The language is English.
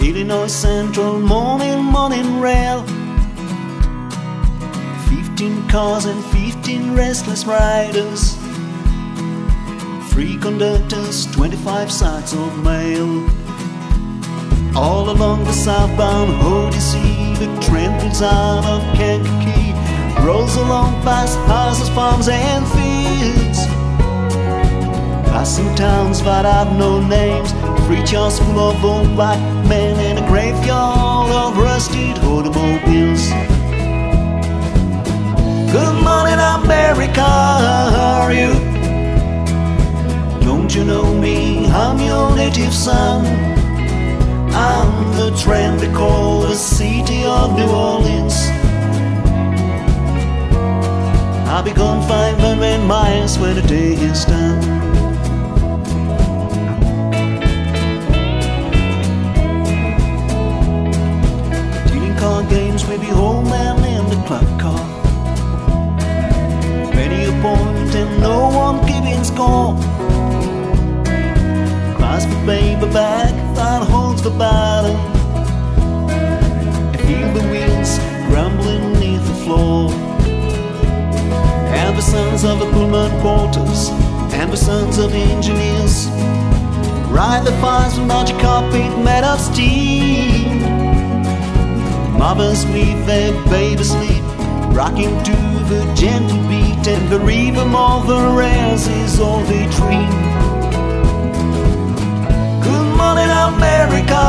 Illinois Central morning rail. 15 cars and 15 restless riders, 3 conductors, 25 sacks of mail. All along the southbound Odyssey, the train pulls out of Kankakee, rolls along past houses, farms and fields, passing towns that have no names, freight yards full of old black men, and a graveyard of rusted automobiles. Good morning, America, how are you? Don't you know me? I'm your native son. I'm the train they call the city of New Orleans. I'll be gone 500 miles when the day is done. Dealing card games with the old man in the club car. Many a point and no one keeping score. Pass the paperback that holds the bottle, and feel the wheels grumbling beneath the floor. And the sons of the Pullman porters and the sons of the engineers ride the fires from magic carpet made of steel. Mothers leave their babies sleep, rocking to the gentle beat, and the rhythm of the rails is all they dream. Good morning, America.